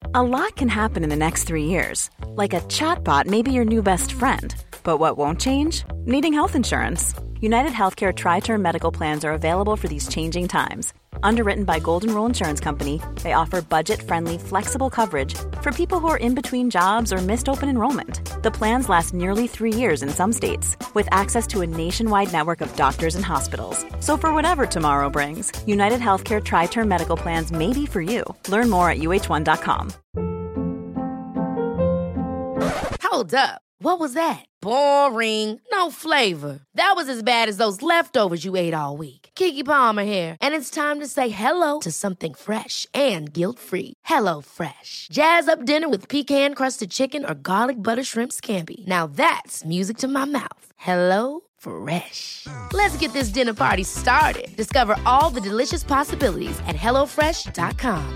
A lot can happen in the next 3 years. Like a chatbot may be your new best friend. But what won't change? Needing health insurance. United Healthcare Tri-Term Medical Plans are available for these changing times. Underwritten by Golden Rule Insurance Company, they offer budget-friendly, flexible coverage for people who are in between jobs or missed open enrollment. The plans last nearly 3 years in some states, with access to a nationwide network of doctors and hospitals. So for whatever tomorrow brings, United Healthcare Tri-Term Medical Plans may be for you. Learn more at uh1.com. Hold up. What was that? Boring. No flavor. That was as bad as those leftovers you ate all week. Keke Palmer here, and it's time to say hello to something fresh and guilt-free. Hello Fresh. Jazz up dinner with pecan-crusted chicken or garlic butter shrimp scampi. Now that's music to my mouth. Hello Fresh. Let's get this dinner party started. Discover all the delicious possibilities at hellofresh.com.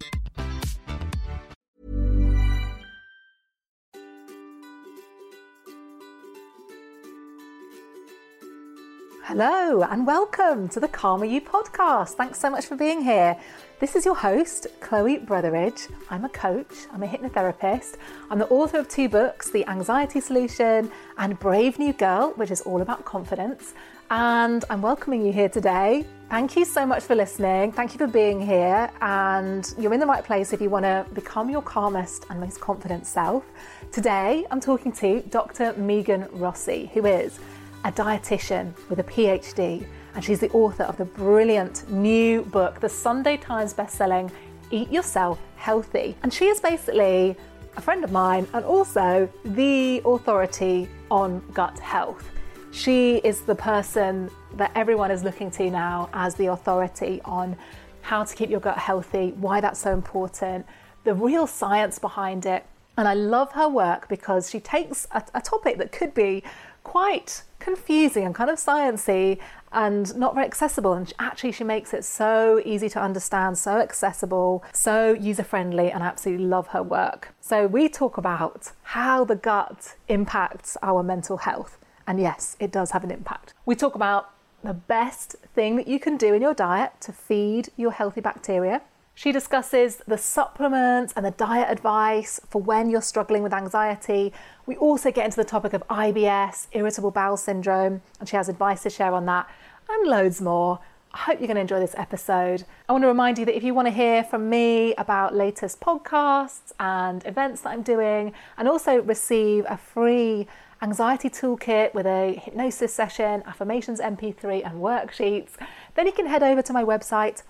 Hello and welcome to the Calmer You podcast. Thanks so much for being here. This is your host, Chloe Brotheridge. I'm a coach, I'm a hypnotherapist. I'm the author of 2 books, The Anxiety Solution and Brave New Girl, which is all about confidence. And I'm welcoming you here today. Thank you so much for listening. Thank you for being here. And you're in the right place if you want to become your calmest and most confident self. Today, I'm talking to Dr. Megan Rossi, who is a dietitian with a PhD, and she's the author of the brilliant new book, the Sunday Times bestselling Eat Yourself Healthy. And she is basically a friend of mine and also the authority on gut health. She is the person that everyone is looking to now as the authority on how to keep your gut healthy, why that's so important, the real science behind it. And I love her work because she takes a topic that could be quite confusing and kind of sciencey and not very accessible, and she makes it so easy to understand, so accessible, so user-friendly, and I absolutely love her work. So we talk about how the gut impacts our mental health, and yes, it does have an impact. We talk about the best thing that you can do in your diet to feed your healthy bacteria. She discusses the supplements and the diet advice for when you're struggling with anxiety. We also get into the topic of IBS, irritable bowel syndrome, and she has advice to share on that and loads more. I hope you're going to enjoy this episode. I want to remind you that if you want to hear from me about latest podcasts and events that I'm doing, and also receive a free anxiety toolkit with a hypnosis session, affirmations MP3 and worksheets, then you can head over to my website,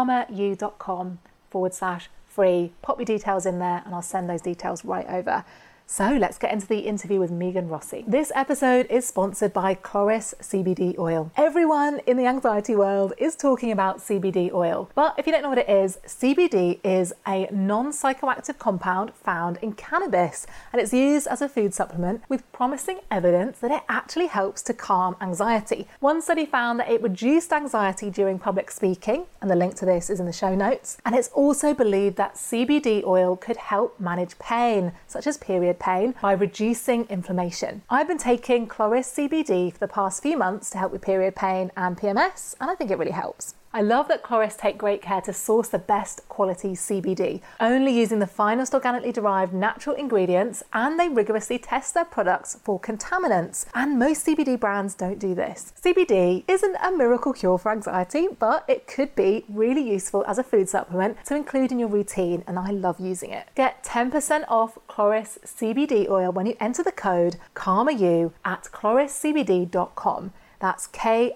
calmeryou.com/free. Pop your details in there and I'll send those details right over. So let's get into the interview with Megan Rossi. This episode is sponsored by Kloris CBD oil. Everyone in the anxiety world is talking about CBD oil, but if you don't know what it is, CBD is a non-psychoactive compound found in cannabis, and it's used as a food supplement with promising evidence that it actually helps to calm anxiety. One study found that it reduced anxiety during public speaking, and the link to this is in the show notes, and it's also believed that CBD oil could help manage pain, such as period pain, by reducing inflammation. I've been taking Kloris CBD for the past few months to help with period pain and PMS, and I think it really helps. I love that Kloris take great care to source the best quality CBD, only using the finest organically derived natural ingredients, and they rigorously test their products for contaminants. And most CBD brands don't do this. CBD isn't a miracle cure for anxiety, but it could be really useful as a food supplement to include in your routine, and I love using it. Get 10% off Kloris CBD oil when you enter the code CalmerYou at kloriscbd.com. That's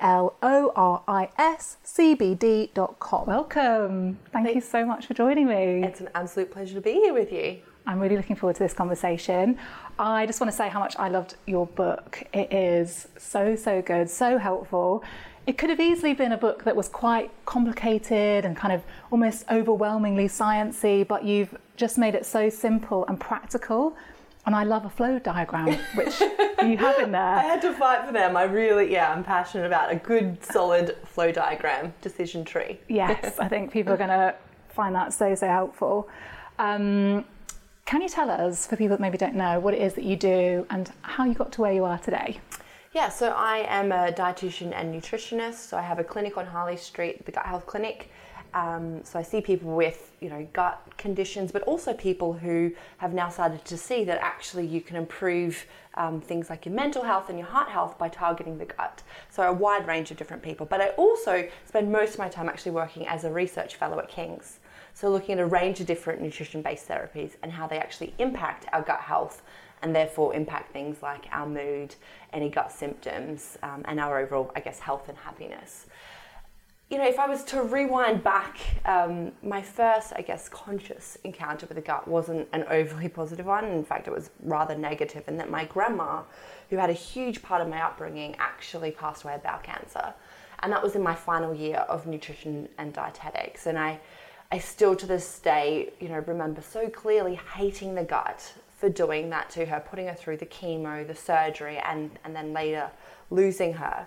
KLORISCBD.com. Welcome. Thank you so much for joining me. It's an absolute pleasure to be here with you. I'm really looking forward to this conversation. I just want to say how much I loved your book. It is so good, so helpful. It could have easily been a book that was quite complicated and kind of almost overwhelmingly sciencey, but you've just made it so simple and practical. And I love a flow diagram, which you have in there. I had to fight for them. I'm passionate about a good, solid flow diagram, decision tree. Yes, I think people are going to find that so helpful. Can you tell us, for people that maybe don't know, what it is that you do and how you got to where you are today? Yeah, so I am a dietitian and nutritionist. So I have a clinic on Harley Street, the Gut Health Clinic, So I see people with, gut conditions, but also people who have now started to see that actually you can improve things like your mental health and your heart health by targeting the gut. So a wide range of different people. But I also spend most of my time actually working as a research fellow at King's. So looking at a range of different nutrition-based therapies and how they actually impact our gut health and therefore impact things like our mood, any gut symptoms, and our overall, health and happiness. If I was to rewind back, my first, conscious encounter with the gut wasn't an overly positive one. In fact, it was rather negative, in that my grandma, who had a huge part of my upbringing, actually passed away of bowel cancer. And that was in my final year of nutrition and dietetics. And I still to this day, remember so clearly hating the gut for doing that to her, putting her through the chemo, the surgery, and then later losing her.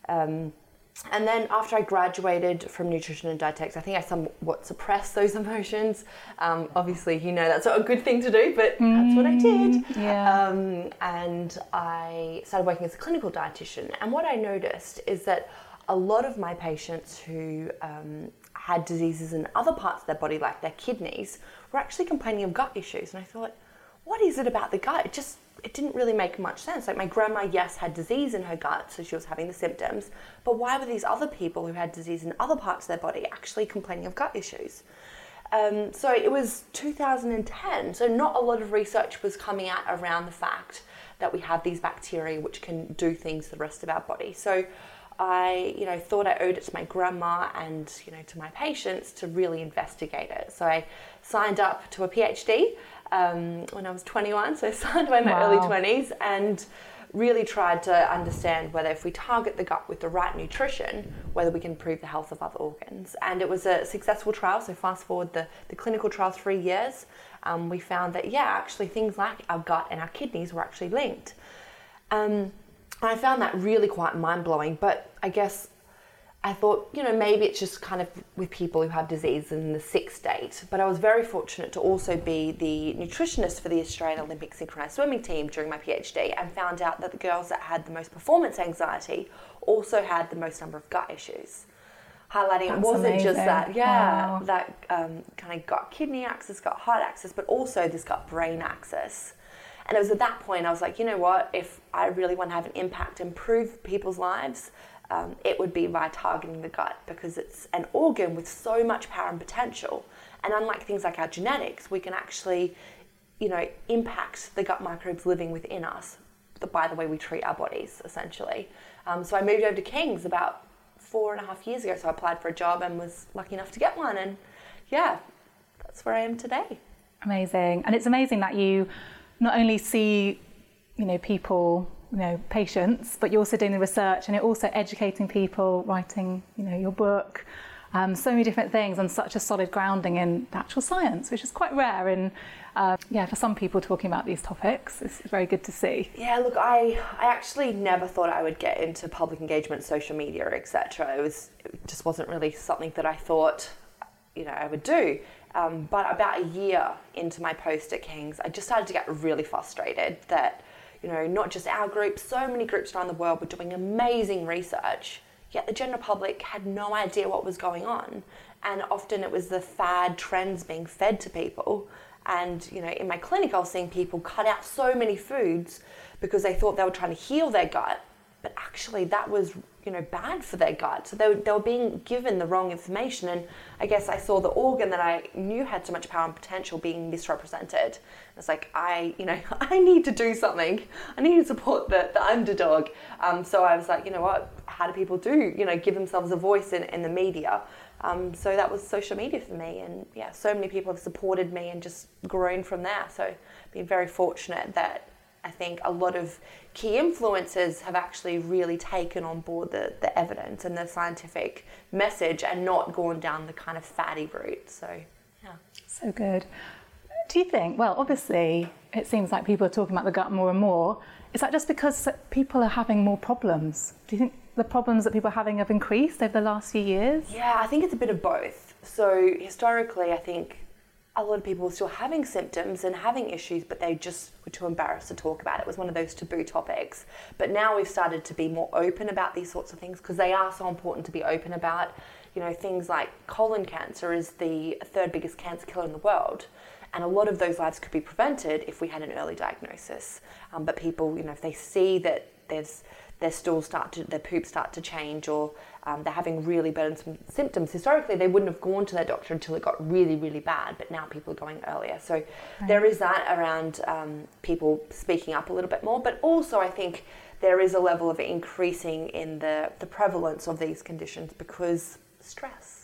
And then after I graduated from nutrition and dietetics, I think I somewhat suppressed those emotions. Obviously, that's not a good thing to do, but that's what I did. Yeah. And I started working as a clinical dietitian. And what I noticed is that a lot of my patients who had diseases in other parts of their body, like their kidneys, were actually complaining of gut issues. And I thought, what is it about the gut? It didn't really make much sense. Like my grandma, yes, had disease in her gut, so she was having the symptoms, but why were these other people who had disease in other parts of their body actually complaining of gut issues? So it was 2010, so not a lot of research was coming out around the fact that we have these bacteria which can do things to the rest of our body. So I, thought I owed it to my grandma and, to my patients to really investigate it. So I signed up to a PhD when I was 21, so I started by my early 20s, and really tried to understand whether if we target the gut with the right nutrition, whether we can improve the health of other organs. And it was a successful trial, so fast forward the clinical trial 3 years, we found that, actually things like our gut and our kidneys were actually linked. I found that really quite mind-blowing, but I thought, maybe it's just kind of with people who have disease in the sick state. But I was very fortunate to also be the nutritionist for the Australian Olympic synchronized swimming team during my PhD, and found out that the girls that had the most performance anxiety also had the most number of gut issues. Highlighting it wasn't amazing. Just that, that kind of gut kidney axis, gut heart axis, but also this gut brain axis. And it was at that point I was like, if I really want to have an impact, improve people's lives, it would be by targeting the gut, because it's an organ with so much power and potential. And unlike things like our genetics, we can actually, impact the gut microbes living within us by the way we treat our bodies, essentially. So I moved over to King's about 4.5 years ago. So I applied for a job and was lucky enough to get one. And that's where I am today. Amazing. And it's amazing that you not only see, people, patients, but you're also doing the research, and you're also educating people, writing, your book, so many different things, and such a solid grounding in actual science, which is quite rare. And for some people talking about these topics, it's very good to see. Yeah, look, I actually never thought I would get into public engagement, social media, etc. It just wasn't really something that I thought, I would do. But about a year into my post at King's, I just started to get really frustrated that, not just our group, so many groups around the world were doing amazing research, yet the general public had no idea what was going on. And often it was the fad trends being fed to people. And, in my clinic, I was seeing people cut out so many foods because they thought they were trying to heal their gut, but actually that was, bad for their gut. So they were being given the wrong information. And I guess I saw the organ that I knew had so much power and potential being misrepresented. It's like, I need to do something. I need to support the underdog. So I was like, what, how do people give themselves a voice in the media? So that was social media for me. And so many people have supported me and just grown from there. So been very fortunate that I think a lot of key influencers have actually really taken on board the evidence and the scientific message and not gone down the kind of fatty route. So, So good. Do you think, well, obviously, it seems like people are talking about the gut more and more. Is that just because people are having more problems? Do you think the problems that people are having have increased over the last few years? Yeah, I think it's a bit of both. So historically, I think a lot of people were still having symptoms and having issues, but they just were too embarrassed to talk about it. It was one of those taboo topics. But now we've started to be more open about these sorts of things because they are so important to be open about. things like colon cancer is the third biggest cancer killer in the world. And a lot of those lives could be prevented if we had an early diagnosis. But people, if they see that their stools their poops start to change, or they're having really burdensome symptoms, historically they wouldn't have gone to their doctor until it got really, really bad, but now people are going earlier. So there is that around people speaking up a little bit more, but also I think there is a level of increasing in the prevalence of these conditions because stress.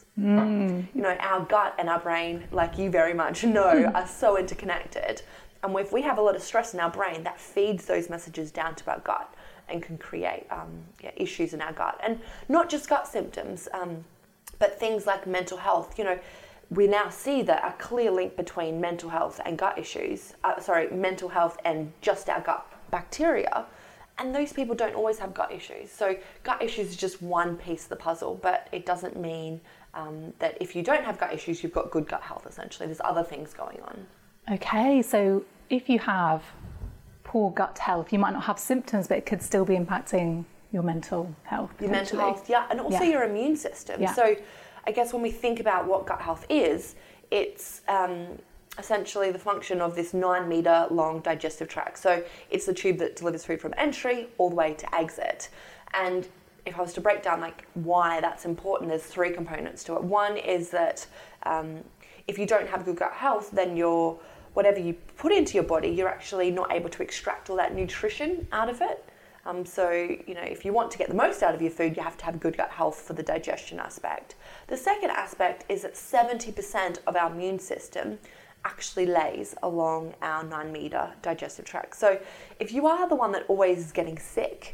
Our gut and our brain, like you very much know, are so interconnected. And if we have a lot of stress in our brain, that feeds those messages down to our gut and can create issues in our gut. And not just gut symptoms, but things like mental health. We now see that a clear link between mental health and gut issues, mental health and just our gut bacteria. And those people don't always have gut issues. So gut issues is just one piece of the puzzle, but it doesn't mean that if you don't have gut issues, you've got good gut health, essentially. There's other things going on. Okay, so if you have poor gut health, you might not have symptoms, but it could still be impacting your mental health. Your mental health, yeah, and also your immune system. Yeah. So I guess when we think about what gut health is, it's essentially the function of this 9-meter long digestive tract. So it's the tube that delivers food from entry all the way to exit. And if I was to break down why that's important, there's 3 components to it. One is that if you don't have good gut health, then whatever you put into your body, you're actually not able to extract all that nutrition out of it. So if you want to get the most out of your food, you have to have good gut health for the digestion aspect. The second aspect is that 70% of our immune system actually lays along our 9-meter digestive tract. So if you are the one that always is getting sick,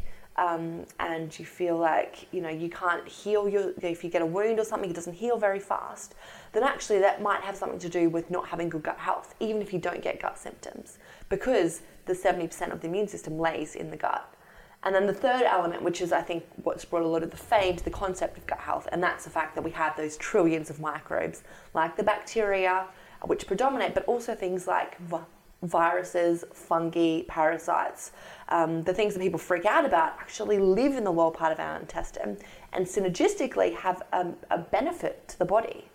and you feel like you can't heal if you get a wound or something, it doesn't heal very fast, then actually that might have something to do with not having good gut health, even if you don't get gut symptoms, because the 70% of the immune system lays in the gut. And then the third element, which is I think what's brought a lot of the fame to the concept of gut health, and that's the fact that we have those trillions of microbes, like the bacteria, which predominate, but also things like viruses, fungi, parasites, the things that people freak out about actually live in the lower part of our intestine and synergistically have a benefit to the body.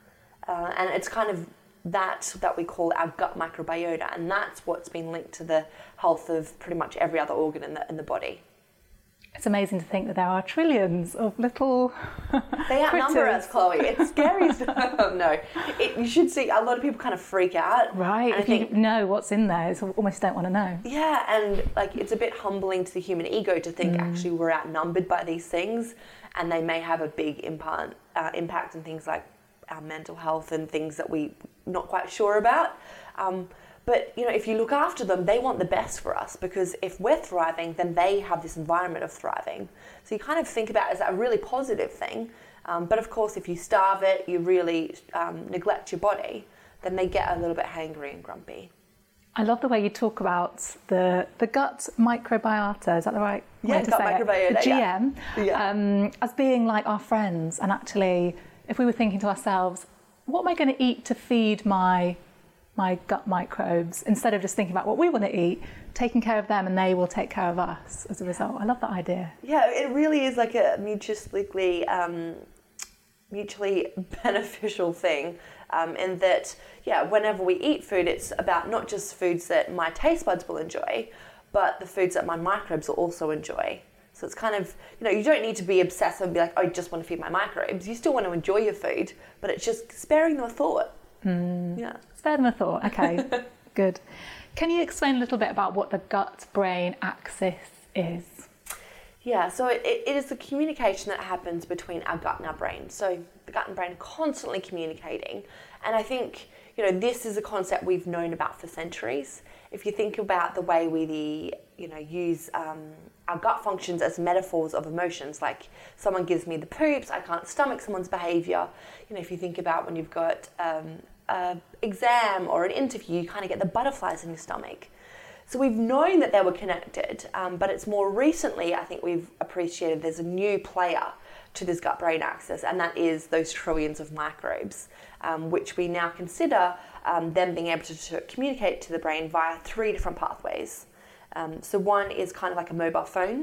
And it's kind of that we call our gut microbiota, and that's what's been linked to the health of pretty much every other organ in the body. It's amazing to think that there are trillions of little They outnumber us, Chloe. It's scary stuff. No, you should see. A lot of people kind of freak out. Right. If you know what's in there, you almost don't want to know. Yeah, and it's a bit humbling to the human ego to think actually we're outnumbered by these things, and they may have a big impact on things like our mental health and things that we're not quite sure about. But if you look after them, they want the best for us, because if we're thriving, then they have this environment of thriving. So you kind of think about it as a really positive thing. But of course, if you starve it, you really neglect your body, then they get a little bit hangry and grumpy. I love the way you talk about the gut microbiota. Is that the right way to gut say microbiota, it? The GM, as being like our friends. And actually, if we were thinking to ourselves, what am I going to eat to feed my gut microbes, instead of just thinking about what we want to eat, taking care of them, and they will take care of us as a result. I love that idea. Yeah, it really is like a mutually beneficial thing, in that, whenever we eat food, it's about not just foods that my taste buds will enjoy, but the foods that my microbes will also enjoy. So it's kind of, you don't need to be obsessive and be like, I just want to feed my microbes. You still want to enjoy your food, but it's just sparing them a thought. Yeah. Spare them a thought. Okay, good. Can you explain a little bit about what the gut-brain axis is? Yeah, so it is the communication that happens between our gut and our brain. So the gut and brain are constantly communicating. And I think, this is a concept we've known about for centuries. If you think about the way we use our gut functions as metaphors of emotions, like someone gives me the poops, I can't stomach someone's behavior. If you think about when you've got an exam or an interview, you kind of get the butterflies in your stomach. So we've known that they were connected, but it's more recently, I think we've appreciated there's a new player to this gut-brain axis, and that is those trillions of microbes, which we now consider them being able to communicate to the brain via 3 different pathways. So one is kind of like a mobile phone,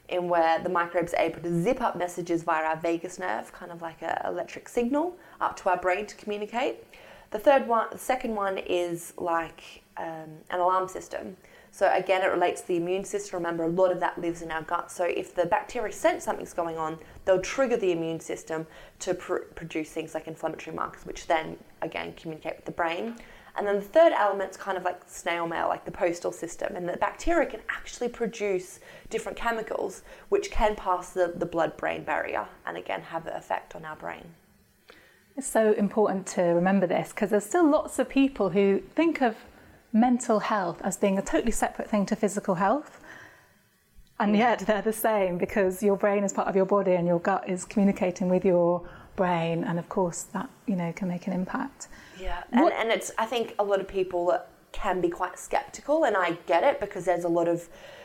in where the microbes are able to zip up messages via our vagus nerve, kind of like an electric signal, up to our brain to communicate. The second one is like an alarm system. So again, it relates to the immune system. Remember, a lot of that lives in our gut. So if the bacteria sense something's going on, they'll trigger the immune system to produce things like inflammatory markers, which then, again, communicate with the brain. And then the third element's kind of like snail mail, like the postal system. And the bacteria can actually produce different chemicals which can pass the blood-brain barrier and, again, have an effect on our brain. It's so important to remember this because there's still lots of people who think of mental health as being a totally separate thing to physical health, and yet they're the same because your brain is part of your body and your gut is communicating with your brain, and of course that can make an impact. Yeah, and it's, I think a lot of people can be quite skeptical, and I get it because there's a lot of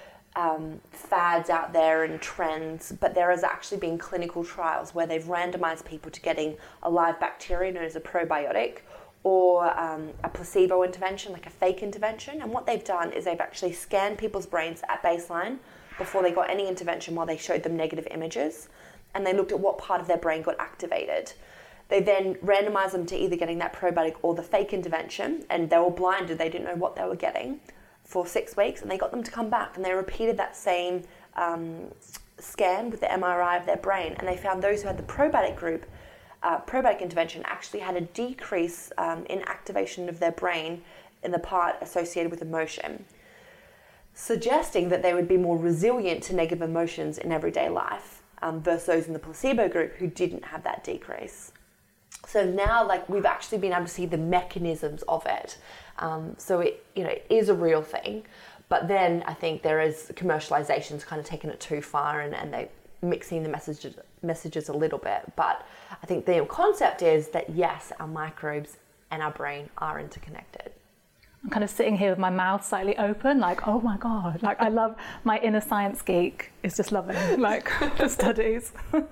fads out there and trends, but there has actually been clinical trials where they've randomized people to getting a live bacteria known as a probiotic, or a placebo intervention, like a fake intervention. And what they've done is they've actually scanned people's brains at baseline before they got any intervention while they showed them negative images. And they looked at what part of their brain got activated. They then randomized them to either getting that probiotic or the fake intervention. And they were blinded, they didn't know what they were getting for 6 weeks. And they got them to come back and they repeated that same scan with the MRI of their brain. And they found those who had the probiotic group, probiotic intervention actually had a decrease in activation of their brain in the part associated with emotion, suggesting that they would be more resilient to negative emotions in everyday life versus those in the placebo group who didn't have that decrease. So now, like, we've actually been able to see the mechanisms of it. So it is a real thing, but then I think there is commercialization's kind of taken it too far, and they mixing the messages a little bit. But I think the concept is that yes, our microbes and our brain are interconnected. I'm kind of sitting here with my mouth slightly open, like, oh my God, like I love, my inner science geek is just loving like the studies.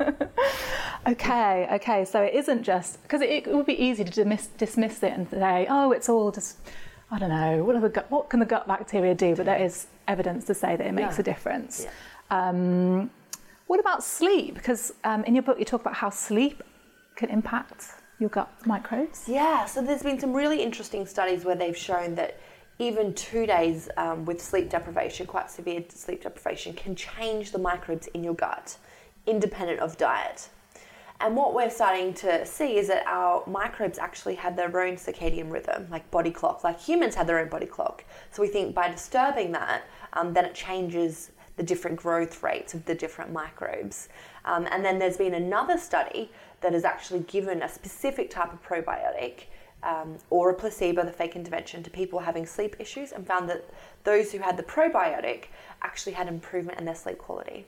Okay, so it isn't just, because it would be easy to dismiss it and say, oh, it's all just, I don't know, what can the gut bacteria do? But there is evidence to say that it makes a difference. Yeah. What about sleep? Because in your book you talk about how sleep can impact your gut microbes. Yeah, so there's been some really interesting studies where they've shown that even 2 days with sleep deprivation, quite severe sleep deprivation, can change the microbes in your gut, independent of diet. And what we're starting to see is that our microbes actually have their own circadian rhythm, like body clock, like humans have their own body clock. So we think by disturbing that, then it changes the different growth rates of the different microbes. And then there's been another study that has actually given a specific type of probiotic or a placebo, the fake intervention, to people having sleep issues, and found that those who had the probiotic actually had improvement in their sleep quality.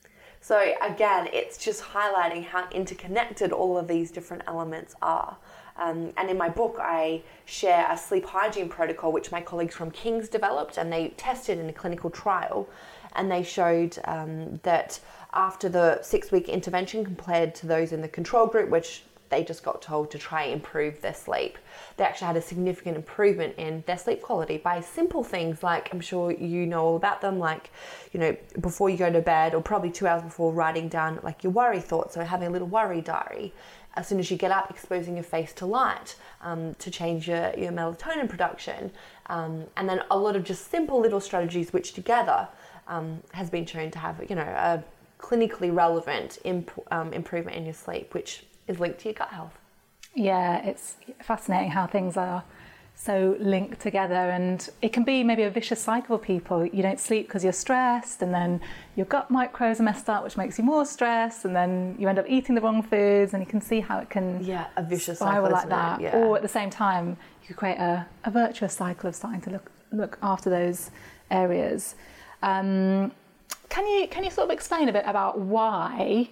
So again, it's just highlighting how interconnected all of these different elements are. And in my book, I share a sleep hygiene protocol, which my colleagues from King's developed, and they tested in a clinical trial. And they showed that after the 6-week intervention compared to those in the control group, which they just got told to try and improve their sleep, they actually had a significant improvement in their sleep quality by simple things like, I'm sure you know all about them, like, before you go to bed, or probably 2 hours before, writing down like your worry thoughts, so having a little worry diary. As soon as you get up, exposing your face to light to change your melatonin production. And then a lot of just simple little strategies which together has been shown to have, a clinically relevant improvement in your sleep, which is linked to your gut health. Yeah, it's fascinating how things are so linked together, and it can be maybe a vicious cycle for people. You don't sleep because you're stressed, and then your gut microbes are messed up, which makes you more stressed, and then you end up eating the wrong foods, and you can see how it can a vicious spiral cycle like that. Yeah. Or at the same time, you could create a virtuous cycle of starting to look after those areas. Can you sort of explain a bit about why,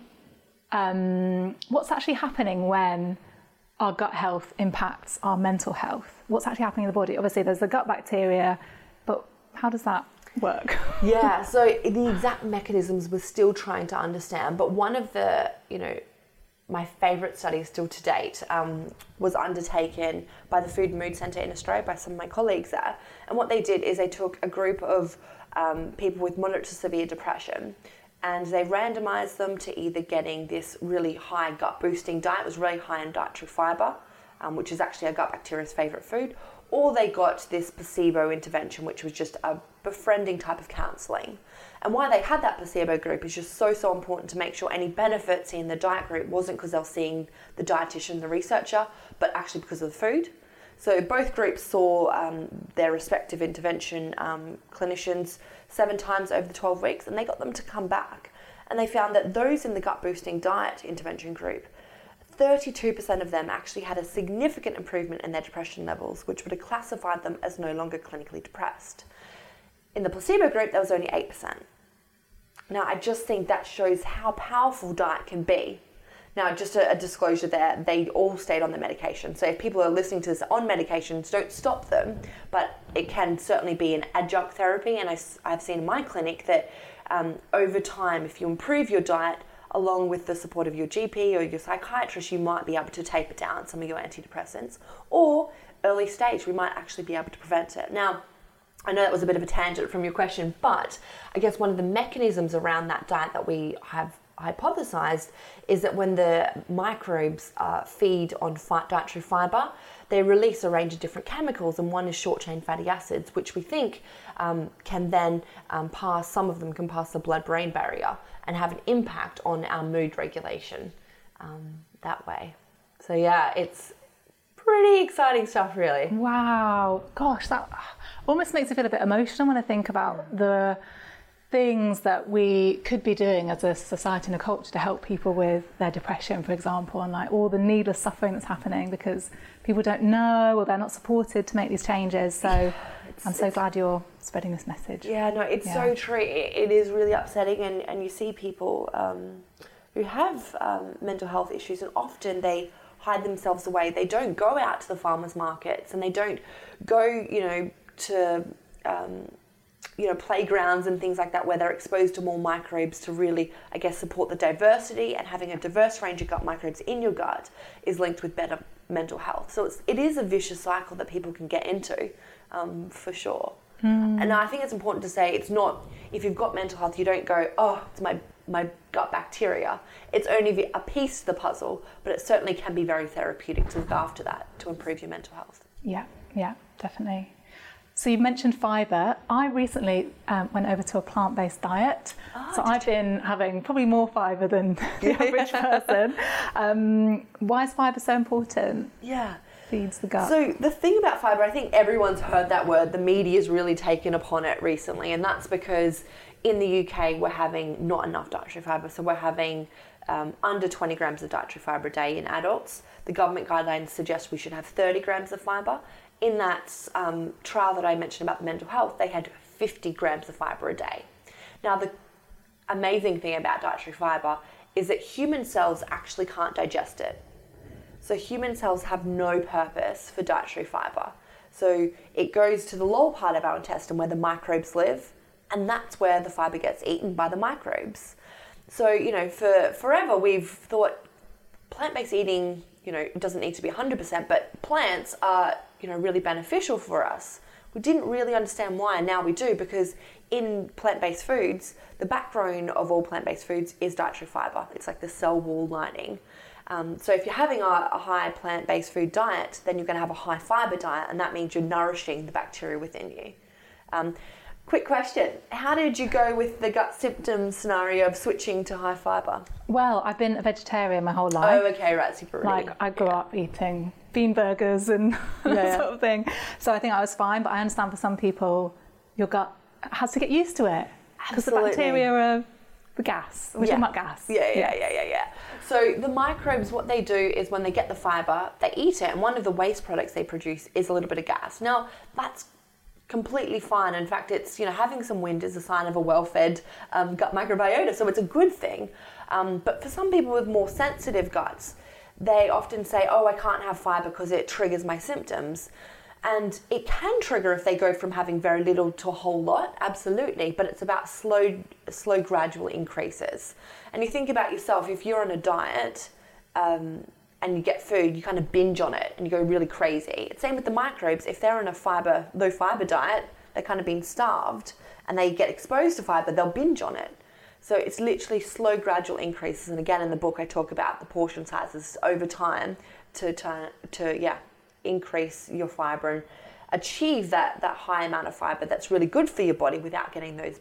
what's actually happening when our gut health impacts our mental health? What's actually happening in the body? Obviously there's the gut bacteria, but how does that work? Yeah, so the exact mechanisms we're still trying to understand, but one of the, my favourite studies still to date was undertaken by the Food and Mood Centre in Australia by some of my colleagues there. And what they did is they took a group of people with moderate to severe depression, and they randomized them to either getting this really high gut boosting diet, it was really high in dietary fiber, which is actually our gut bacteria's favorite food, or they got this placebo intervention, which was just a befriending type of counseling. And why they had that placebo group is just so important to make sure any benefits in the diet group wasn't because they were seeing the dietitian, the researcher, but actually because of the food. So both groups saw their respective intervention clinicians 7 times over the 12 weeks, and they got them to come back. And they found that those in the gut boosting diet intervention group, 32% of them actually had a significant improvement in their depression levels, which would have classified them as no longer clinically depressed. In the placebo group, there was only 8%. Now, I just think that shows how powerful diet can be. Now, just a disclosure there, they all stayed on the medication. So if people are listening to this on medications, don't stop them, but it can certainly be an adjunct therapy. And I've seen in my clinic that over time, if you improve your diet, along with the support of your GP or your psychiatrist, you might be able to taper down some of your antidepressants. Or early stage, we might actually be able to prevent it. Now, I know that was a bit of a tangent from your question, but I guess one of the mechanisms around that diet that we have hypothesized is that when the microbes feed on dietary fiber, they release a range of different chemicals, and one is short-chain fatty acids, which we think can then some of them can pass the blood-brain barrier and have an impact on our mood regulation that way. So yeah, it's pretty exciting stuff, really. Wow. Gosh, that almost makes me feel a bit emotional when I think about the things that we could be doing as a society and a culture to help people with their depression, for example, and like all the needless suffering that's happening because people don't know or they're not supported to make these changes. So I'm so glad you're spreading this message. Yeah, no, it's so true. It is really upsetting, and you see people who have mental health issues, and often they hide themselves away. They don't go out to the farmers markets, and they don't go, to playgrounds and things like that where they're exposed to more microbes to really, I guess, support the diversity. And having a diverse range of gut microbes in your gut is linked with better mental health. So it is a vicious cycle that people can get into, for sure. And I think it's important to say it's not, if you've got mental health, you don't go, oh, it's my gut bacteria. It's only a piece of the puzzle, but it certainly can be very therapeutic to look after that to improve your mental health. Yeah, definitely. So you mentioned fibre. I recently went over to a plant-based diet. So I've been having probably more fibre than the average person. Why is fibre so important? Yeah. Feeds the gut. So the thing about fibre, I think everyone's heard that word. The media's really taken upon it recently, and that's because in the UK we're having not enough dietary fibre. So we're having under 20 grams of dietary fibre a day in adults. The government guidelines suggest we should have 30 grams of fibre. In that trial that I mentioned about the mental health, they had 50 grams of fibre a day. Now, the amazing thing about dietary fibre is that human cells actually can't digest it. So human cells have no purpose for dietary fibre. So it goes to the lower part of our intestine where the microbes live, and that's where the fibre gets eaten by the microbes. So, for forever we've thought plant-based eating, it doesn't need to be 100%, but plants are, really beneficial for us. We didn't really understand why, and now we do, because in plant-based foods, the backbone of all plant-based foods is dietary fibre. It's like the cell wall lining. So if you're having a high plant-based food diet, then you're going to have a high fibre diet, and that means you're nourishing the bacteria within you. Quick question, how did you go with the gut symptom scenario of switching to high fibre? Well, I've been a vegetarian my whole life. Oh, okay, right, super really. Like, I grew up eating bean burgers and that sort of thing. So I think I was fine, but I understand for some people, your gut has to get used to it. Because the bacteria are the gas. We're talking about gas. Yeah. So the microbes, what they do is when they get the fibre, they eat it, and one of the waste products they produce is a little bit of gas. Now, that's completely fine. In fact, it's, having some wind is a sign of a well-fed gut microbiota, so it's a good thing. But for some people with more sensitive guts, they often say, oh, I can't have fibre because it triggers my symptoms. And it can trigger if they go from having very little to a whole lot, absolutely, but it's about slow gradual increases. And you think about yourself, if you're on a diet and you get food, you kind of binge on it and you go really crazy. Same with the microbes. If they're on a low fibre diet, they're kind of being starved and they get exposed to fibre, they'll binge on it. So it's literally slow, gradual increases. And again, in the book, I talk about the portion sizes over time to increase your fibre and achieve that high amount of fibre that's really good for your body without getting those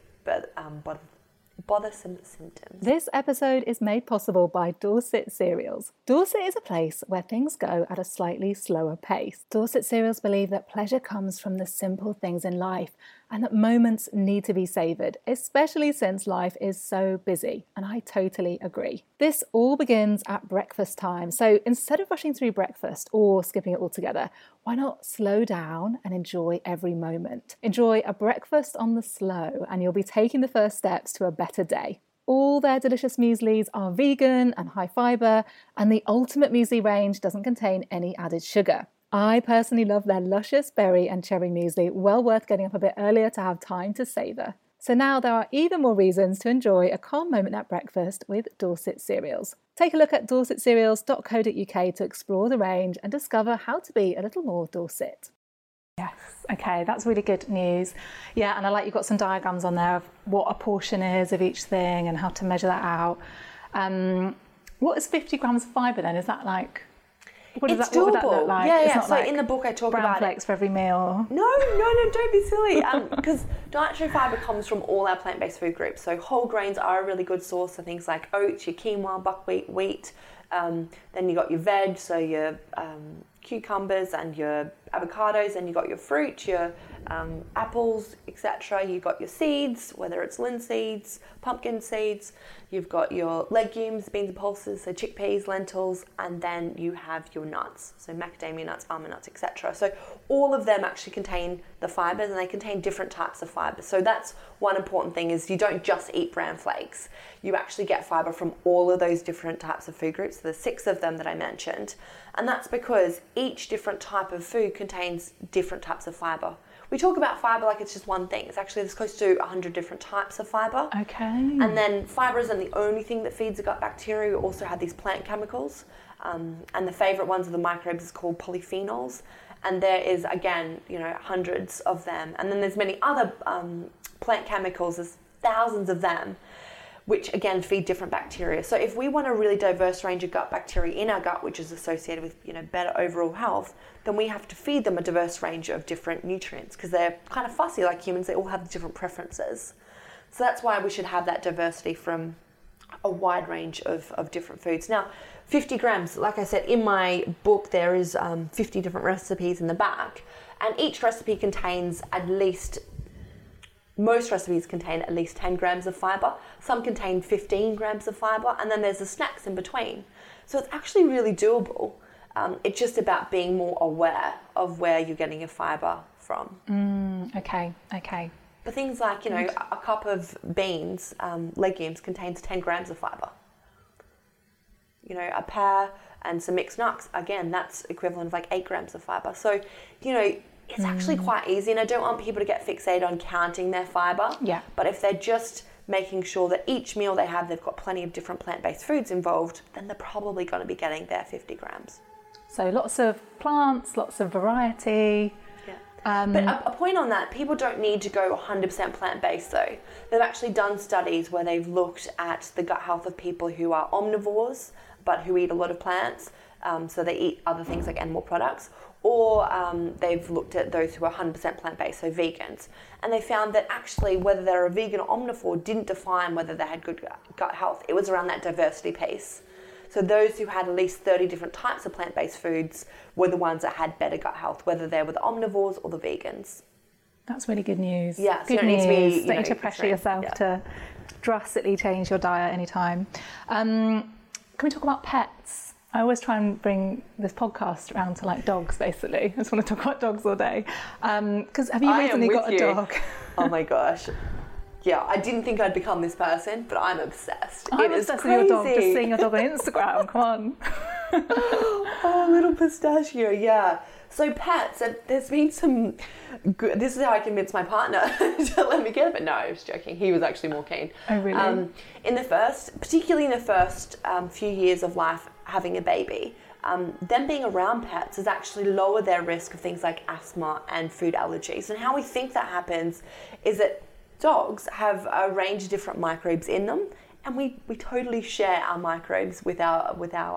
bothersome symptoms. This episode is made possible by Dorset Cereals. Dorset is a place where things go at a slightly slower pace. Dorset Cereals believe that pleasure comes from the simple things in life and that moments need to be savoured, especially since life is so busy. And I totally agree. This all begins at breakfast time. So instead of rushing through breakfast or skipping it altogether, why not slow down and enjoy every moment? Enjoy a breakfast on the slow and you'll be taking the first steps to a better day. All their delicious mueslis are vegan and high fibre, and the Ultimate Muesli range doesn't contain any added sugar. I personally love their luscious berry and cherry muesli, well worth getting up a bit earlier to have time to savour. So now there are even more reasons to enjoy a calm moment at breakfast with Dorset Cereals. Take a look at dorsetcereals.co.uk to explore the range and discover how to be a little more Dorset. Yes, okay, that's really good news. Yeah, and I like you've got some diagrams on there of what a portion is of each thing and how to measure that out. What is 50 grams of fibre then? Is that like... What would that look like? Yeah, it's yeah. not So like in the book I talk brown about flakes for every meal. No, don't be silly. Because dietary fibre comes from all our plant-based food groups. So whole grains are a really good source for things like oats, your quinoa, buckwheat, wheat. Then you got your veg, so your cucumbers and your avocados, and you got your fruit, your apples, etc. You got your seeds, whether it's linseeds, pumpkin seeds. You've got your legumes, beans and pulses, so chickpeas, lentils, and then you have your nuts, so macadamia nuts, almond nuts, etc. So all of them actually contain the fibres, and they contain different types of fibres. So that's one important thing, is you don't just eat bran flakes. You actually get fibre from all of those different types of food groups. So there's 6 of them that I mentioned. And that's because each different type of food contains different types of fibre. We talk about fibre like it's just one thing. It's actually, there's close to 100 different types of fibre. Okay. And then fibre isn't the only thing that feeds the gut bacteria. We also have these plant chemicals. And the favourite ones of the microbes is called polyphenols. And there is, again, hundreds of them. And then there's many other plant chemicals. There's thousands of them, which again feed different bacteria. So if we want a really diverse range of gut bacteria in our gut, which is associated with better overall health, then we have to feed them a diverse range of different nutrients, because they're kind of fussy like humans. They all have different preferences. So that's why we should have that diversity from a wide range of different foods. Now, 50 grams, like I said, in my book there is 50 different recipes in the back, and each recipe contains most recipes contain at least 10 grams of fibre. Some contain 15 grams of fibre, and then there's the snacks in between. So it's actually really doable. It's just about being more aware of where you're getting your fibre from. Okay. But things like, a cup of beans, legumes, contains 10 grams of fibre. A pear and some mixed nuts, again, that's equivalent of like 8 grams of fibre. So, it's actually quite easy, and I don't want people to get fixated on counting their fibre. Yeah. But if they're just making sure that each meal they have, they've got plenty of different plant-based foods involved, then they're probably going to be getting their 50 grams. So lots of plants, lots of variety. Yeah. But a point on that, people don't need to go 100% plant-based though. They've actually done studies where they've looked at the gut health of people who are omnivores, but who eat a lot of plants. So they eat other things like animal products, or they've looked at those who are 100% plant-based, so vegans, and they found that actually whether they're a vegan or omnivore didn't define whether they had good gut health. It was around that diversity piece. So those who had at least 30 different types of plant-based foods were the ones that had better gut health, whether they were the omnivores or the vegans. That's really good news. Yeah, so good you don't news. need to be, don't need to pressure yourself to drastically change your diet anytime. Can we talk about pets? I always try and bring this podcast around to like dogs, basically. I just want to talk about dogs all day. Because have you recently got a dog? Oh my gosh. Yeah, I didn't think I'd become this person, but I'm obsessed. I'm obsessed with your dog. Just seeing your dog on Instagram. Come on. Oh, little pistachio, yeah. So pets, there's been some good, this is how I convinced my partner to let me get it, but no, I was joking. He was actually more keen. Oh, really? Particularly in the first few years of life, having a baby, them being around pets has actually lowered their risk of things like asthma and food allergies. And how we think that happens is that dogs have a range of different microbes in them, and we totally share our microbes with our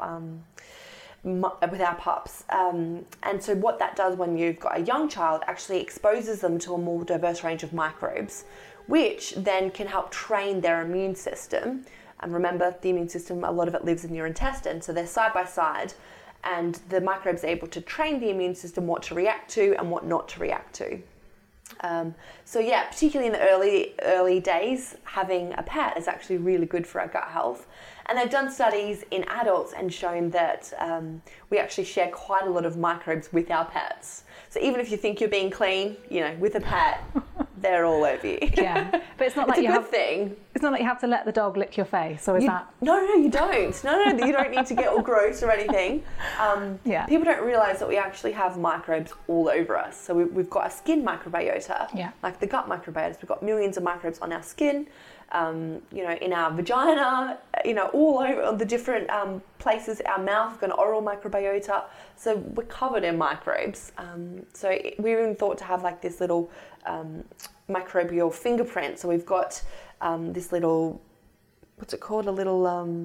pups. And so what that does when you've got a young child actually exposes them to a more diverse range of microbes, which then can help train their immune system. And remember, the immune system, a lot of it lives in your intestine, so they're side by side, and the microbes are able to train the immune system what to react to and what not to react to. So yeah, particularly in the early days, having a pet is actually really good for our gut health. And they've done studies in adults and shown that we actually share quite a lot of microbes with our pets. So even if you think you're being clean, with a pet, they're all over you. Yeah, but it's not like it's a good thing. It's not like you have to let the dog lick your face, or is that? No, you don't. No, you don't need to get all gross or anything. People don't realise that we actually have microbes all over us. So we've got a skin microbiota, like the gut microbiota. We've got millions of microbes on our skin, in our vagina, all over the different places. Our mouth, we've got an oral microbiota. So we're covered in microbes. So we even thought to have like this little microbial fingerprint. So we've got this little, what's it called? A little,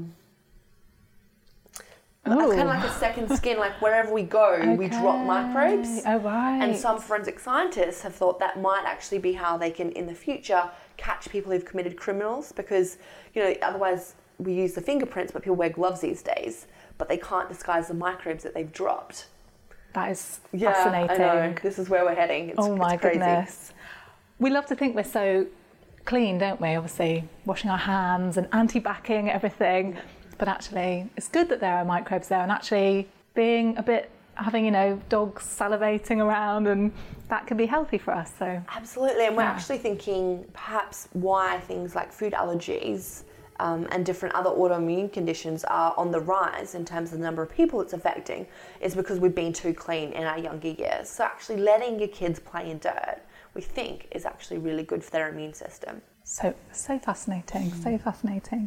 kind of like a second skin, like wherever we go, we drop microbes. Oh, right. And some forensic scientists have thought that might actually be how they can, in the future, catch people who've committed criminals, because, otherwise we use the fingerprints, but people wear gloves these days, but they can't disguise the microbes that they've dropped. That is fascinating. I know. This is where we're heading. It's crazy. Goodness. We love to think we're so clean, don't we? Obviously, washing our hands and anti-backing everything. But actually, it's good that there are microbes there, and actually being having dogs salivating around, and that can be healthy for us. So absolutely, and we're actually thinking perhaps why things like food allergies and different other autoimmune conditions are on the rise in terms of the number of people it's affecting is because we've been too clean in our younger years. So actually letting your kids play in dirt, we think, is actually really good for their immune system. So fascinating, so fascinating.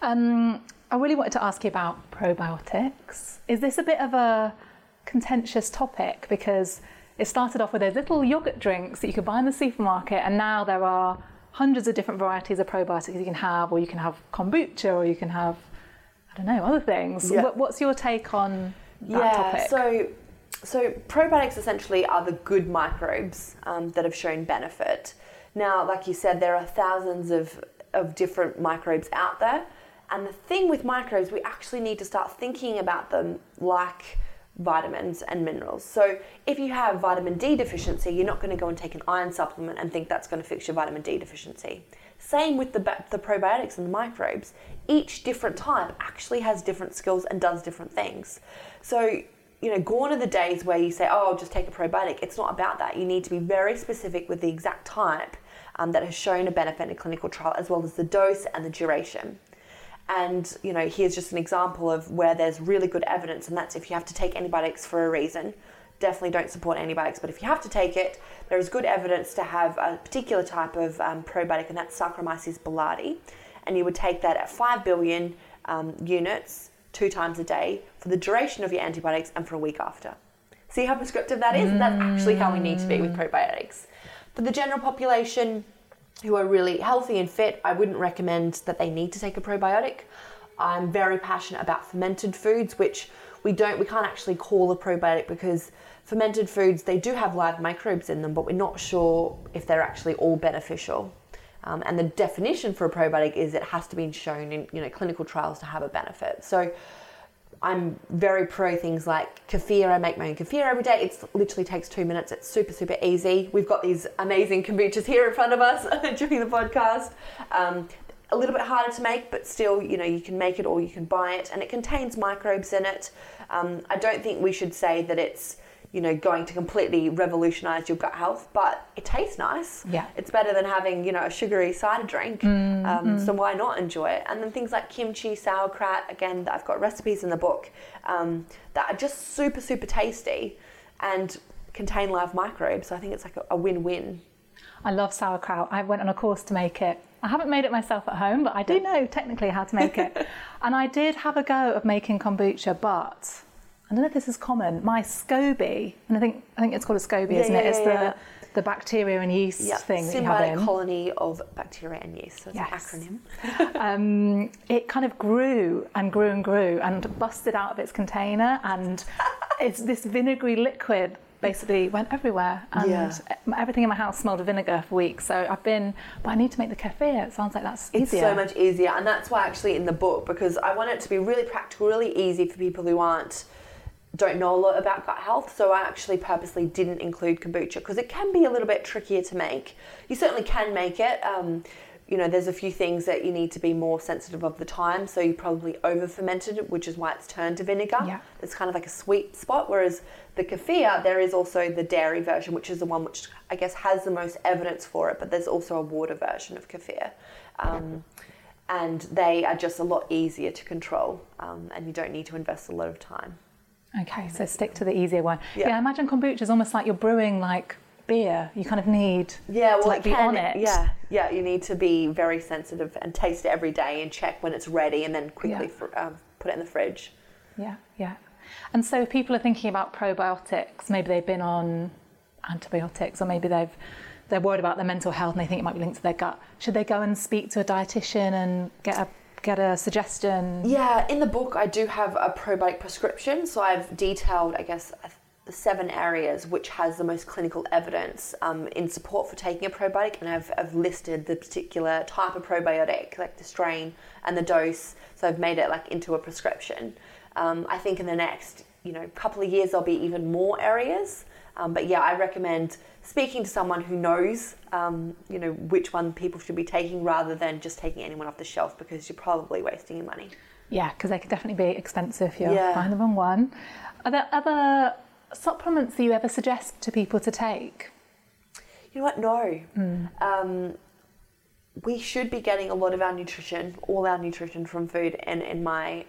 I really wanted to ask you about probiotics. Is this a bit of a contentious topic? Because it started off with those little yogurt drinks that you could buy in the supermarket, and now there are hundreds of different varieties of probiotics you can have, or you can have kombucha, or you can have, other things. Yeah. What's your take on that topic? So probiotics essentially are the good microbes that have shown benefit. Now, like you said, there are thousands of different microbes out there. And the thing with microbes, we actually need to start thinking about them like vitamins and minerals. So if you have vitamin D deficiency, you're not going to go and take an iron supplement and think that's going to fix your vitamin D deficiency. Same with the probiotics and the microbes. Each different type actually has different skills and does different things. So, gone are the days where you say, I'll just take a probiotic. It's not about that. You need to be very specific with the exact type that has shown a benefit in a clinical trial, as well as the dose and the duration. And, here's just an example of where there's really good evidence, and that's if you have to take antibiotics for a reason. Definitely don't support antibiotics, but if you have to take it, there is good evidence to have a particular type of probiotic, and that's Saccharomyces boulardii. And you would take that at 5 billion units 2 times a day for the duration of your antibiotics and for a week after. See how prescriptive that is? That's actually how we need to be with probiotics. For the general population who are really healthy and fit, I wouldn't recommend that they need to take a probiotic. I'm very passionate about fermented foods, which we can't actually call a probiotic, because fermented foods, they do have live microbes in them, but we're not sure if they're actually all beneficial. And the definition for a probiotic is it has to be shown in clinical trials to have a benefit. So I'm very pro things like kefir. I make my own kefir every day. It literally takes 2 minutes. It's super, super easy. We've got these amazing kombuchas here in front of us during the podcast. A little bit harder to make, but still, you can make it or you can buy it, and it contains microbes in it. I don't think we should say that it's going to completely revolutionize your gut health, but it tastes nice. Yeah. It's better than having, a sugary cider drink. So why not enjoy it? And then things like kimchi, sauerkraut, again, I've got recipes in the book that are just super, super tasty and contain live microbes. So I think it's like a win-win. I love sauerkraut. I went on a course to make it. I haven't made it myself at home, but I do know technically how to make it. And I did have a go of making kombucha, but I don't know if this is common. My SCOBY, and I think it's called a SCOBY, isn't it? It's the bacteria and yeast thing that you have in. Symbiotic colony of bacteria and yeast. So it's an acronym. It kind of grew and grew and grew and busted out of its container, and it's this vinegary liquid basically went everywhere, and everything in my house smelled of vinegar for weeks. So but I need to make the kefir. It sounds like that's easier. It's so much easier, and that's why actually in the book, because I want it to be really practical, really easy for people who don't know a lot about gut health. So I actually purposely didn't include kombucha because it can be a little bit trickier to make. You certainly can make it. There's a few things that you need to be more sensitive of the time. So you probably over fermented it, which is why it's turned to vinegar. Yeah. It's kind of like a sweet spot. Whereas the kefir, there is also the dairy version, which is the one which I guess has the most evidence for it. But there's also a water version of kefir. And they are just a lot easier to control. And you don't need to invest a lot of time. Okay, so stick to the easier one. Yeah, I imagine kombucha is almost like you're brewing like beer. You kind of need to be on it. Yeah, you need to be very sensitive and taste it every day and check when it's ready and then quickly put it in the fridge. Yeah. And so if people are thinking about probiotics, maybe they've been on antibiotics, or maybe they're worried about their mental health and they think it might be linked to their gut. Should they go and speak to a dietitian and get a suggestion? Yeah, in the book I do have a probiotic prescription, so I've detailed, I guess, the 7 areas which has the most clinical evidence in support for taking a probiotic, and I've listed the particular type of probiotic, like the strain and the dose, so I've made it like into a prescription. I think in the next couple of years there'll be even more areas, but yeah, I recommend speaking to someone who knows which one people should be taking rather than just taking anyone off the shelf, because you're probably wasting your money. Yeah, because they could definitely be expensive if you find the wrong one. Are there other supplements that you ever suggest to people to take? You know what? No. We should be getting a lot of our nutrition, all our nutrition from food, and in my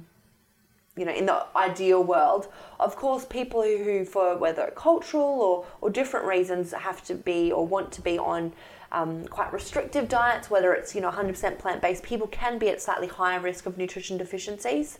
in the ideal world. Of course, people who for whether cultural or different reasons have to be or want to be on quite restrictive diets, whether it's 100% plant-based, people can be at slightly higher risk of nutrition deficiencies.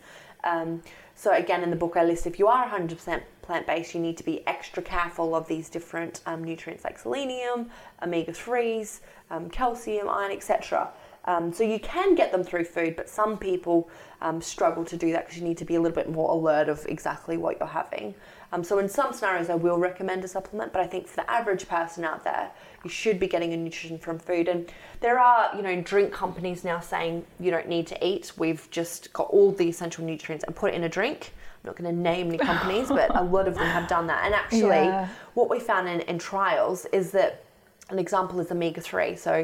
So again, in the book I list, if you are 100% plant-based, you need to be extra careful of these different nutrients like selenium, omega-3s, calcium, iron, etc. So you can get them through food, but some people struggle to do that because you need to be a little bit more alert of exactly what you're having. So in some scenarios I will recommend a supplement, but I think for the average person out there, you should be getting a nutrition from food. And there are, drink companies now saying you don't need to eat. We've just got all the essential nutrients and put it in a drink. I'm not going to name any companies, but a lot of them have done that. And actually, what we found in trials is that an example is omega-3. So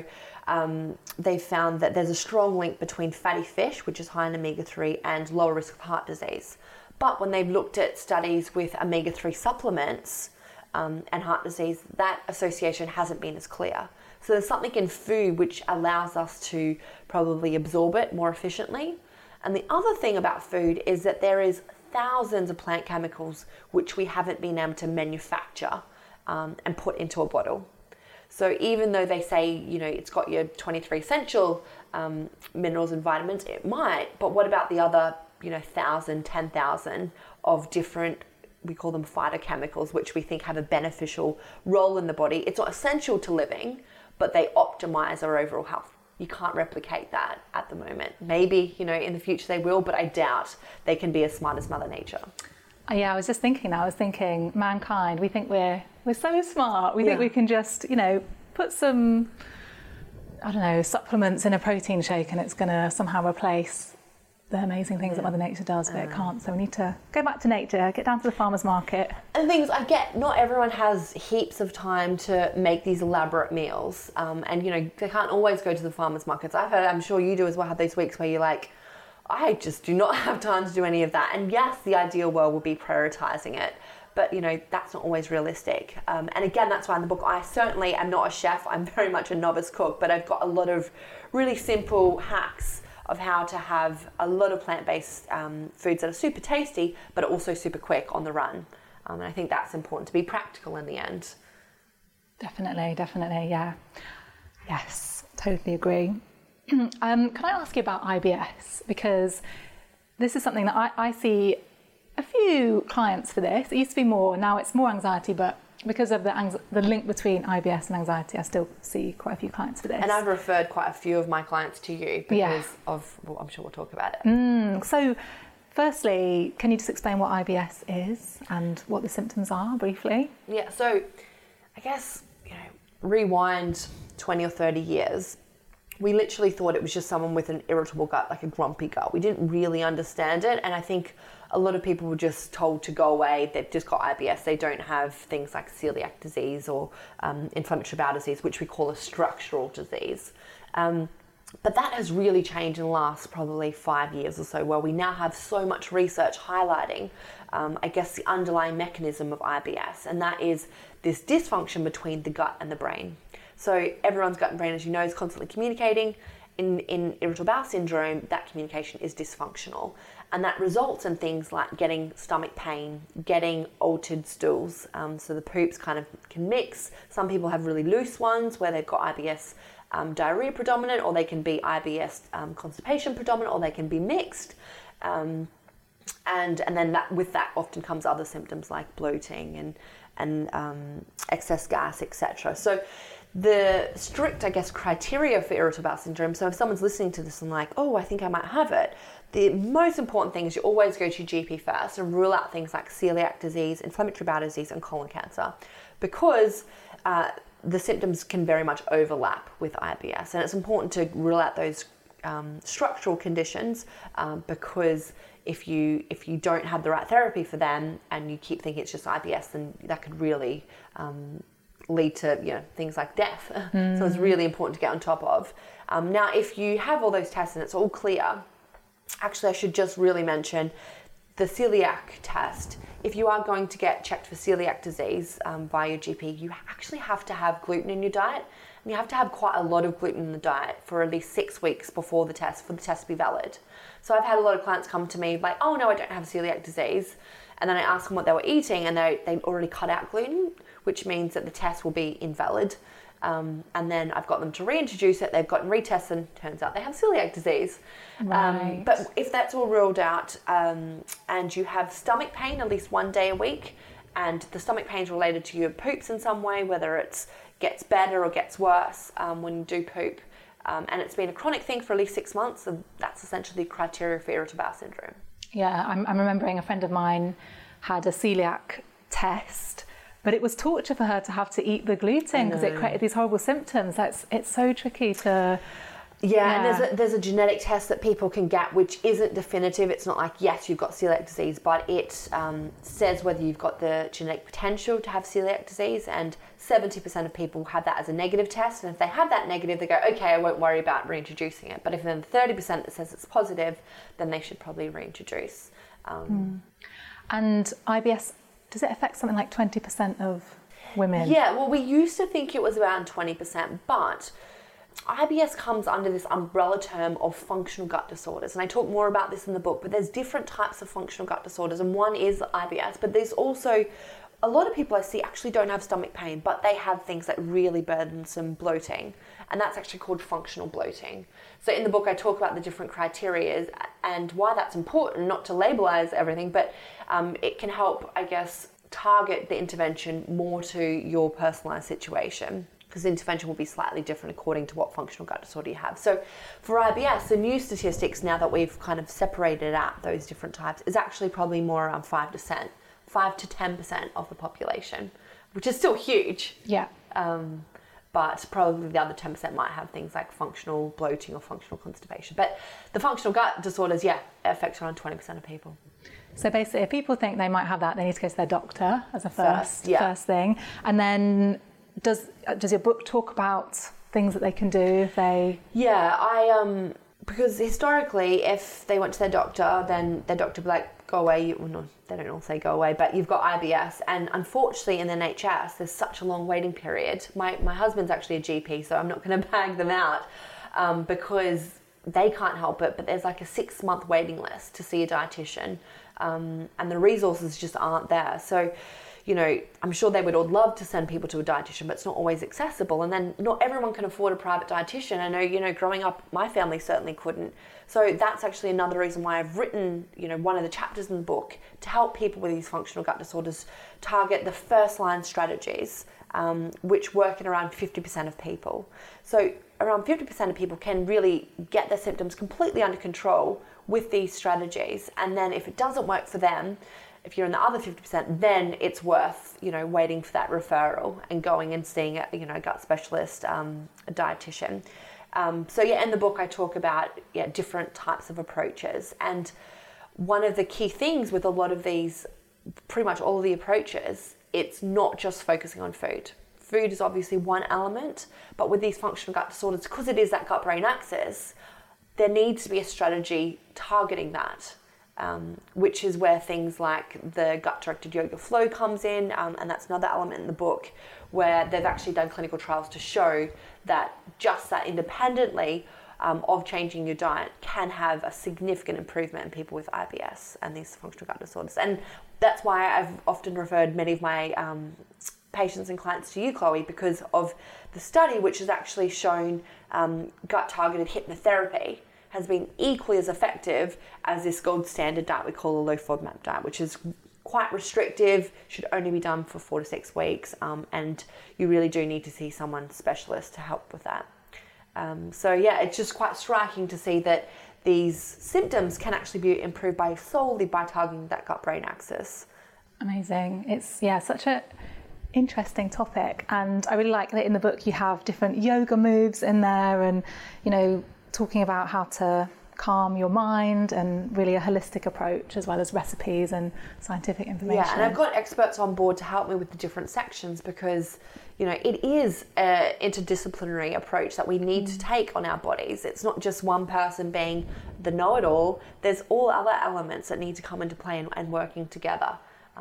they found that there's a strong link between fatty fish, which is high in omega-3, and lower risk of heart disease. But when they've looked at studies with omega-3 supplements and heart disease, that association hasn't been as clear. So there's something in food which allows us to probably absorb it more efficiently. And the other thing about food is that there is thousands of plant chemicals which we haven't been able to manufacture and put into a bottle. So even though they say, it's got your 23 essential minerals and vitamins, it might, but what about the other, 1,000, 10,000 of different, we call them phytochemicals, which we think have a beneficial role in the body. It's not essential to living, but they optimize our overall health. You can't replicate that at the moment. Maybe, in the future they will, but I doubt they can be as smart as Mother Nature. Yeah, I was just thinking that. I was thinking, mankind, we think we're so smart. We think we can just, put some, supplements in a protein shake and it's going to somehow replace the amazing things that Mother Nature does, but it can't. So we need to go back to nature, get down to the farmer's market. And the thing is, I get not everyone has heaps of time to make these elaborate meals. And, they can't always go to the farmer's markets. I'm sure you do as well, have those weeks where you're like, I just do not have time to do any of that. And yes, the ideal world would be prioritizing it, but that's not always realistic. And again, that's why in the book, I certainly am not a chef. I'm very much a novice cook, but I've got a lot of really simple hacks of how to have a lot of plant-based foods that are super tasty, but are also super quick on the run. And I think that's important to be practical in the end. Definitely, yeah. Yes, totally agree. Can I ask you about IBS? Because this is something that I see a few clients for this. It used to be more, now it's more anxiety, but because of the link between IBS and anxiety, I still see quite a few clients for this. And I've referred quite a few of my clients to you because of, well, I'm sure we'll talk about it. So firstly, can you just explain what IBS is and what the symptoms are briefly? Yeah, so I guess, rewind 20 or 30 years, we literally thought it was just someone with an irritable gut, like a grumpy gut. We didn't really understand it, and I think a lot of people were just told to go away. They've just got IBS. They don't have things like celiac disease or inflammatory bowel disease, which we call a structural disease. But that has really changed in the last probably 5 years or so, where we now have so much research highlighting, I guess, the underlying mechanism of IBS, and that is this dysfunction between the gut and the brain. So everyone's gut and brain, as you know, is constantly communicating. In irritable bowel syndrome, that communication is dysfunctional, and that results in things like getting stomach pain, getting altered stools, so the poops kind of can mix. Some people have really loose ones where they've got IBS diarrhea predominant, or they can be IBS constipation predominant, or they can be mixed. And then with that often comes other symptoms like bloating and excess gas, etc. So the strict, I guess, criteria for irritable bowel syndrome, so if someone's listening to this and like, oh, I think I might have it, the most important thing is you always go to your GP first and rule out things like celiac disease, inflammatory bowel disease, and colon cancer, because the symptoms can very much overlap with IBS, and it's important to rule out those structural conditions because if you don't have the right therapy for them and you keep thinking it's just IBS, then that could really lead to things like death. So it's really important to get on top of. Now, if you have all those tests and it's all clear, actually I should just really mention the celiac test. If you are going to get checked for celiac disease by your GP, you actually have to have gluten in your diet, and you have to have quite a lot of gluten in the diet for at least 6 weeks before the test, for the test to be valid. So I've had a lot of clients come to me like, oh no, I don't have celiac disease, and then I ask them what they were eating, and they already cut out gluten, which means that the test will be invalid. And then I've got them to reintroduce it, they've gotten retests, and turns out they have celiac disease. Right. But if that's all ruled out, and you have stomach pain at least 1 day a week, and the stomach pain is related to your poops in some way, whether it gets better or gets worse when you do poop, and it's been a chronic thing for at least 6 months, and that's essentially the criteria for irritable bowel syndrome. Yeah, I'm remembering a friend of mine had a celiac test, but it was torture for her to have to eat the gluten because it created these horrible symptoms. It's so tricky to... Yeah, and there's a genetic test that people can get which isn't definitive. It's not like, yes, you've got celiac disease, but it says whether you've got the genetic potential to have celiac disease, and 70% of people have that as a negative test, and if they have that negative, they go, okay, I won't worry about reintroducing it. But if then 30% that says it's positive, then they should probably reintroduce. And IBS, does it affect something like 20% of women? Yeah, well, we used to think it was around 20%, but IBS comes under this umbrella term of functional gut disorders, and I talk more about this in the book, but there's different types of functional gut disorders, and one is IBS, but there's also a lot of people I see actually don't have stomach pain, but they have things like really burdensome bloating, and that's actually called functional bloating. So in the book I talk about the different criteria and why that's important, not to labelize everything, but it can help, I guess, target the intervention more to your personalized situation, because the intervention will be slightly different according to what functional gut disorder you have. So for IBS, the new statistics, now that we've kind of separated out those different types, is actually probably more around 5 to 10% of the population, which is still huge. Yeah. But probably the other 10% might have things like functional bloating or functional constipation. But the functional gut disorders, it affects around 20% of people. So basically, if people think they might have that, they need to go to their doctor as a first thing. And then does your book talk about things that they can do if they... Yeah, because historically, if they went to their doctor, then their doctor would be like, go away. Well, no, they don't all say go away, but you've got IBS. And unfortunately, in the NHS, there's such a long waiting period. My husband's actually a GP, so I'm not going to bag them out because they can't help it, but there's like a 6-month waiting list to see a dietitian, and the resources just aren't there. So, I'm sure they would all love to send people to a dietitian, but it's not always accessible. And then not everyone can afford a private dietitian. I know, growing up, my family certainly couldn't. So that's actually another reason why I've written, one of the chapters in the book to help people with these functional gut disorders target the first line strategies, which work in around 50% of people. So around 50% of people can really get their symptoms completely under control with these strategies. And then if it doesn't work for them, if you're in the other 50%, then it's worth, waiting for that referral and going and seeing a gut specialist, a dietitian. In the book I talk about different types of approaches. And one of the key things with a lot of these, pretty much all of the approaches, it's not just focusing on food. Food is obviously one element, but with these functional gut disorders, because it is that gut-brain axis, there needs to be a strategy targeting that, which is where things like the gut-directed yoga flow comes in, and that's another element in the book where they've actually done clinical trials to show that just that independently of changing your diet can have a significant improvement in people with IBS and these functional gut disorders. And that's why I've often referred many of my patients and clients to you, Chloe, because of the study which has actually shown gut-targeted hypnotherapy has been equally as effective as this gold standard diet we call a low FODMAP diet, which is quite restrictive, should only be done for 4 to 6 weeks, and you really do need to see someone specialist to help with that. It's just quite striking to see that these symptoms can actually be improved solely by targeting that gut-brain axis. Amazing. It's such a interesting topic, and I really like that in the book you have different yoga moves in there, and talking about how to calm your mind and really a holistic approach, as well as recipes and scientific information. Yeah, and I've got experts on board to help me with the different sections because it is an interdisciplinary approach that we need to take on our bodies. It's not just one person being the know-it-all. There's all other elements that need to come into play and working together.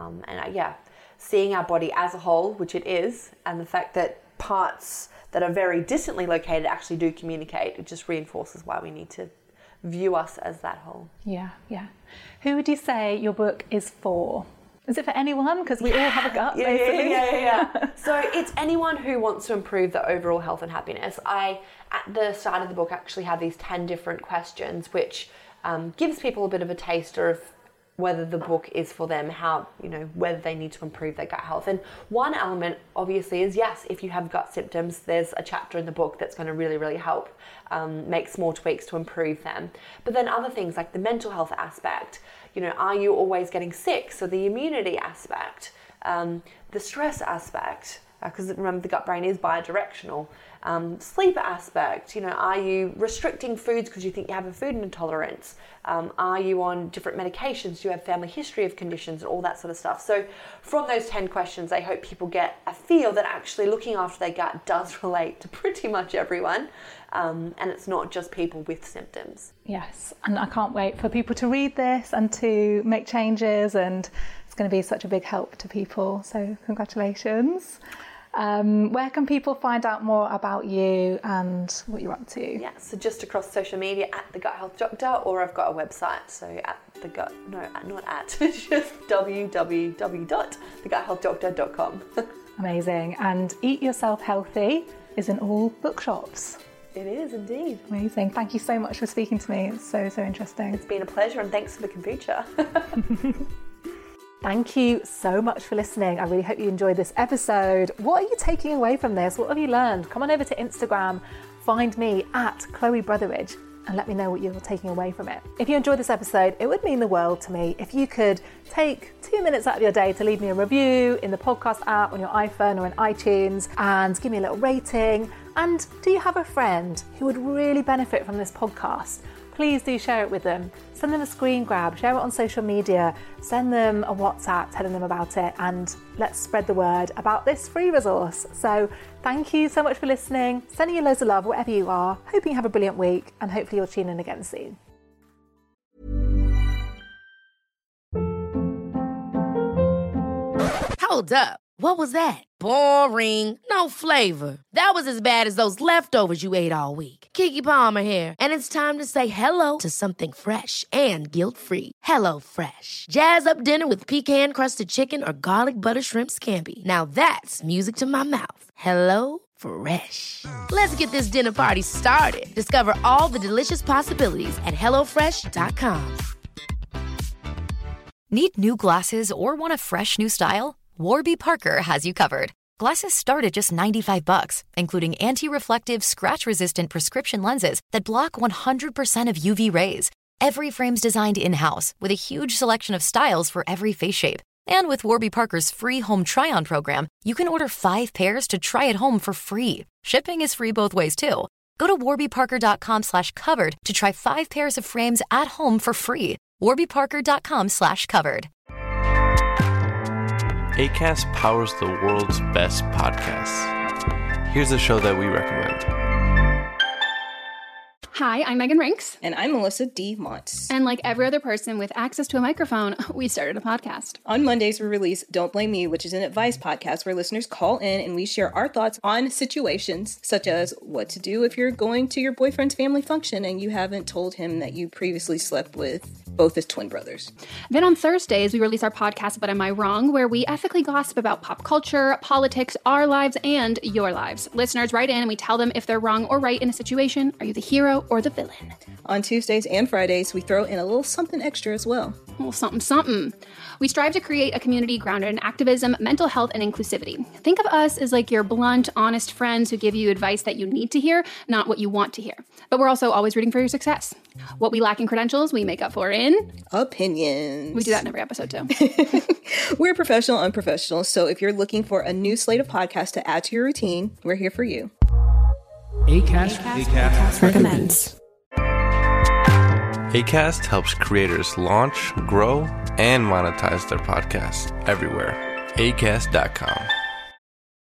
Seeing our body as a whole, which it is, and the fact that parts that are very distantly located actually do communicate, it just reinforces why we need to view us as that whole. Yeah. Who would you say your book is for? Is it for anyone? Because we all have a gut, basically. Yeah. So it's anyone who wants to improve their overall health and happiness. I, at the start of the book, actually have these 10 different questions, which gives people a bit of a taster of whether the book is for them, how, whether they need to improve their gut health. And one element obviously is, yes, if you have gut symptoms, there's a chapter in the book that's going to really, really help make small tweaks to improve them. But then other things like the mental health aspect, are you always getting sick? So the immunity aspect, the stress aspect, because remember the gut brain is bidirectional. Sleep aspect, are you restricting foods because you think you have a food intolerance? Are you on different medications? Do you have family history of conditions and all that sort of stuff? So from those 10 questions, I hope people get a feel that actually looking after their gut does relate to pretty much everyone. And it's not just people with symptoms. Yes, and I can't wait for people to read this and to make changes, and it's going to be such a big help to people. So congratulations. Where can people find out more about you and what you're up to? Yeah, so just across social media at The Gut Health Doctor, or I've got a website, so just www.theguthealthdoctor.com. Amazing. And Eat Yourself Healthy is in all bookshops. It is indeed. Amazing. Thank you so much for speaking to me. It's so interesting. It's been a pleasure, and thanks for the kombucha. Thank you so much for listening. I really hope you enjoyed this episode. What are you taking away from this? What have you learned? Come on over to Instagram, find me at Chloe Brotheridge, and let me know what you're taking away from it. If you enjoyed this episode, it would mean the world to me if you could take 2 minutes out of your day to leave me a review in the podcast app on your iPhone or in iTunes, and give me a little rating. And do you have a friend who would really benefit from this podcast? Please do share it with them. Send them a screen grab, share it on social media, send them a WhatsApp telling them about it, and let's spread the word about this free resource. So thank you so much for listening. Sending you loads of love wherever you are. Hoping you have a brilliant week, and hopefully you'll tune in again soon. Hold up. What was that? Boring. No flavor. That was as bad as those leftovers you ate all week. Keke Palmer here, and it's time to say hello to something fresh and guilt-free. HelloFresh. Jazz up dinner with pecan-crusted chicken or garlic butter shrimp scampi. Now that's music to my mouth. HelloFresh. Let's get this dinner party started. Discover all the delicious possibilities at HelloFresh.com. Need new glasses or want a fresh new style? Warby Parker has you covered. Glasses start at just $95, including anti-reflective, scratch-resistant prescription lenses that block 100% of UV rays. Every frame's designed in-house with a huge selection of styles for every face shape. And with Warby Parker's free home try-on program, you can order 5 pairs to try at home for free. Shipping is free both ways, too. Go to warbyparker.com/covered to try 5 pairs of frames at home for free. warbyparker.com/covered. Acast powers the world's best podcasts. Here's a show that we recommend. Hi, I'm Megan Rinks. And I'm Melissa D. Montz. And like every other person with access to a microphone, we started a podcast. On Mondays, we release Don't Blame Me, which is an advice podcast where listeners call in and we share our thoughts on situations such as what to do if you're going to your boyfriend's family function and you haven't told him that you previously slept with both his twin brothers. Then on Thursdays, we release our podcast, But Am I Wrong?, where we ethically gossip about pop culture, politics, our lives, and your lives. Listeners write in and we tell them if they're wrong or right in a situation. Are you the hero or the villain? On Tuesdays and Fridays, we throw in a little something extra as well. A little something, something. We strive to create a community grounded in activism, mental health, and inclusivity. Think of us as like your blunt, honest friends who give you advice that you need to hear, not what you want to hear. But we're also always rooting for your success. What we lack in credentials, we make up for in opinions. We do that in every episode, too. We're professional, unprofessional, so if you're looking for a new slate of podcasts to add to your routine, we're here for you. Acast recommends. Acast helps creators launch, grow, and monetize their podcasts everywhere. Acast.com.